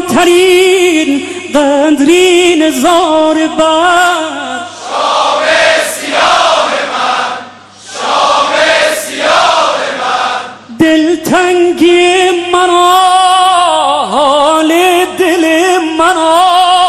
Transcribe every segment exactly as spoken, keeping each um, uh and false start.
ترین قدری نزار بر شام سیاه من، شام سیاه من، دلتنگی مرا حال دل مرا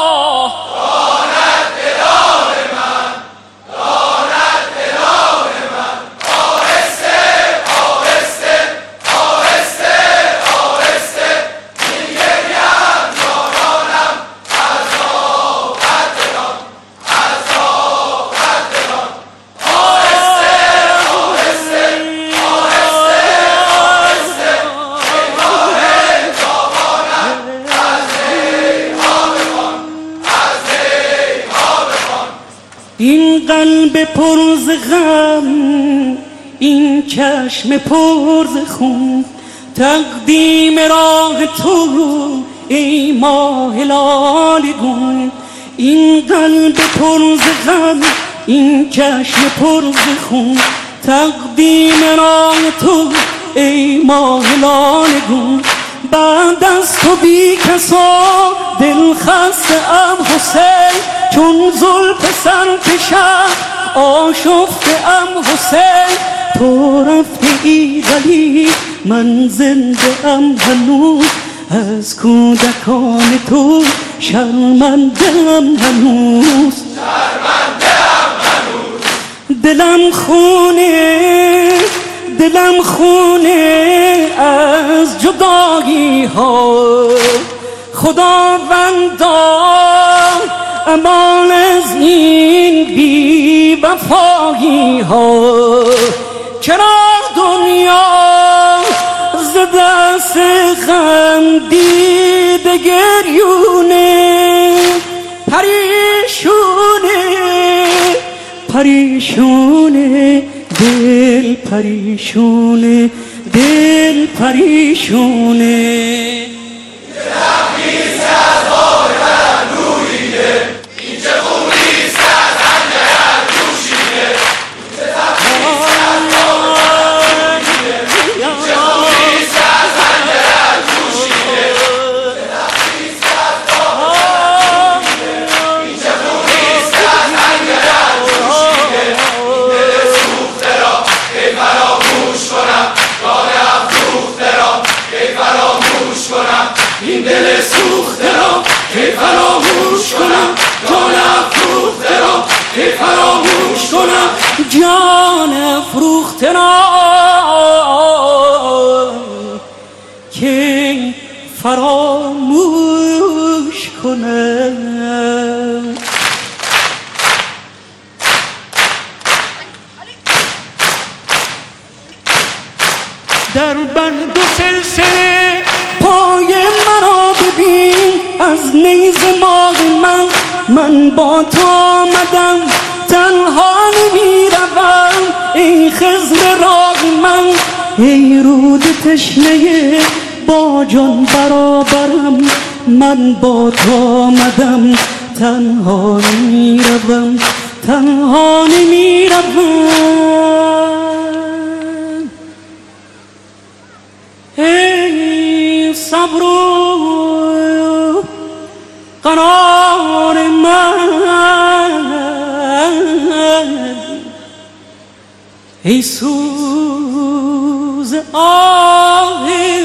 داند دلار من، داند دلار من. آهسته آهسته آهسته آهسته میگریم جانانم از راه قدران، از راه قدران. آهسته آهسته آهسته آهسته نگاه جوانم از ریحا بخوان، از ریحا بخوان. این قلب پر ز غم، این چشم پر ز خون، تقدیم راه تو ای ماه لاله گون. این قلب پر ز غم، این چشم پر ز خون، تقدیم راه تو ای ماه لاله گون. بعد از تو بی کسا دل خسته ام حسین، چون زلف سرکشم آشفته ام حسین. تو رفته ای ولی من زنده ام هنوز، از کودکان تو شرمنده ام هنوز. شرمنده ام هنوز. دلم خونه دلم خونه از جدایی ها، خداوندا امان از این بی وفایی ها. چرا دنیا ز دست غم دیده گریونه، پریشونه پریشونه دل پریشونه، دل پریشونه. دلمیز از بار من رویده، این چه خونیست از هنجرت جوشیده. این چه تبریز از بار من رویده، این چه خونیست از هنجرت جوشیده. چه تبریز از بار من رویده، این چه خونیست از هنجرت جوشیده. دل سوخته را کی فراموش کنم، جان افروخته را کی فراموش کنم. این دل سوخته را کی فراموش کنم، جان افروخته را کی فراموش کنم. جان افروخته را که فراموش کنم. در بند و سلسله پای مرا ببین، از نیزه ماه من من با تو آمدم، تنها نمیروم ای خضر راه من. ای رود تشنه با جان برابرم، من با تو آمدم، تنها نمیروم تنها نمیروم. ای صبر و قرار من، ای سوز آه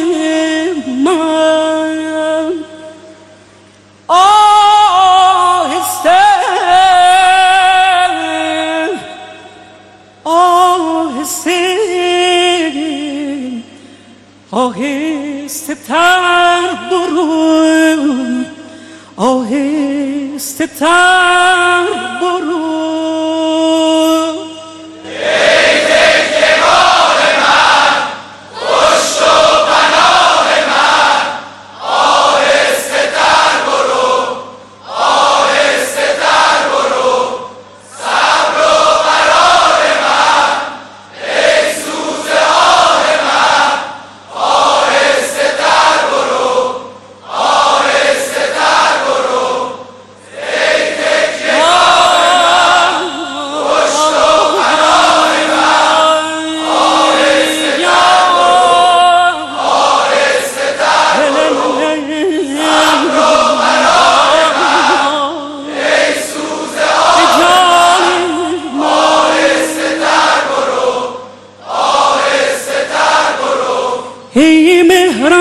من. آهسته آهسته آهسته تر برو، آهسته تر برو. Take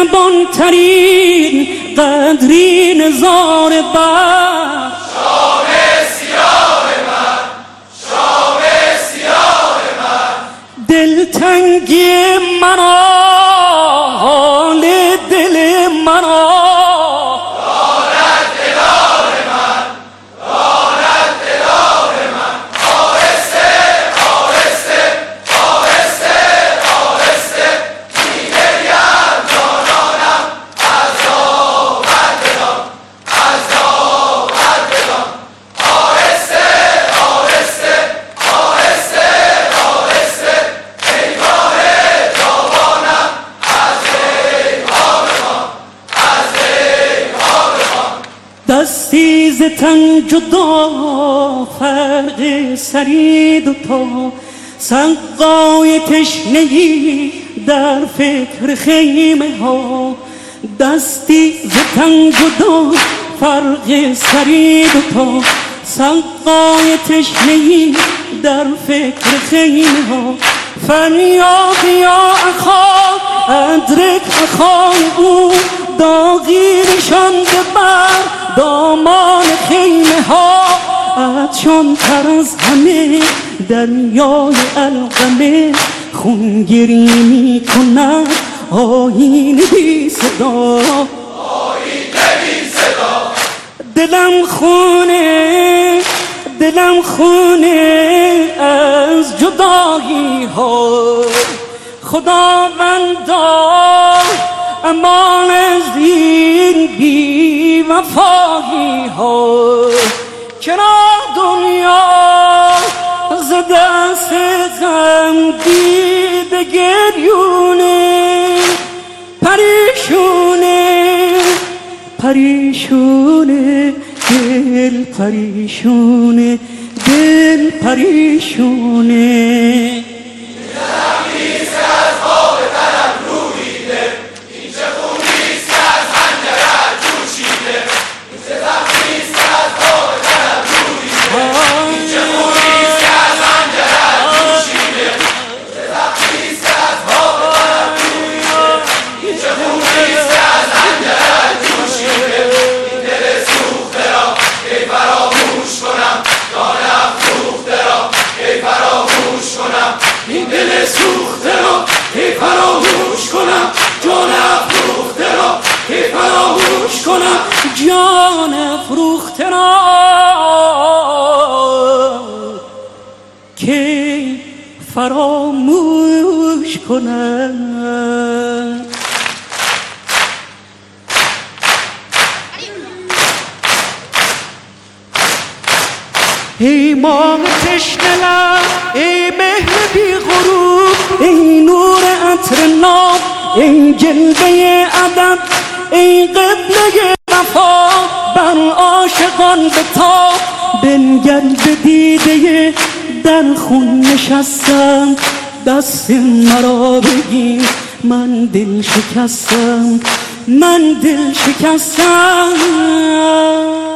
مهربان ترین قدری نزار بر شام سیاه من، شام سیاه من، دلتنگی مرا حال دل مرا دارد دلار من، دارد دلار من. آهسته آهسته آهسته آهسته می‌گریم جانانم، عذابت بدان، عذابت بدان. آهسته آهسته آهسته آهسته پیگاه جوانم، از ریحا بخوان، از ریحا بخوان. دستی ز تن جدا فرق سری دوتا سقای تشنگی در فکر خیمه ها دستی ز تن جدا فرق سری دوتا سقای تشنگی در فکر خیمه ها فریاد یا اخا ادرک اخای او داغی نشانده بر دامان خیمه ها عطشان تر از همه دریای القمه خونگیری می کند آیین بی صدا، آیین بی صدا. دلم خونه دلم خونه از جدایی ها خداوندا امان از این بی وفایی ها چرا دنیا ز دست غم دیده گریونه پریشونه پریشونه دل پریشونه دل پریشونه. نیست از خواب تنم رویده، این چه خونیست که از حنجرت جوشیده. این چه تخمیست که از خواب تنم رویده، این چه خونیست که از حنجرت جوشیده. این چه تخمیست که از خواب تنم رویده، این چه خونیست که از حنجرت جوشیده. این دل سوخته را کی فراموش کنم، جان افروخته را کی فراموش کنم. این دل سوخته را کی فراموش کنم، جان افروخته را کی فراموش کنم. جان افروخته را که فراموش کنم. ای ماه تشنه لب، ای مهر بی غروب، ای نور عطر ناب، ای جلوه ادب، ای قبله وفا بر عاشقان بتاب. بنگر به دیده در خون نشستم دست مرا بگیر من دل شکستم من دل شکستم.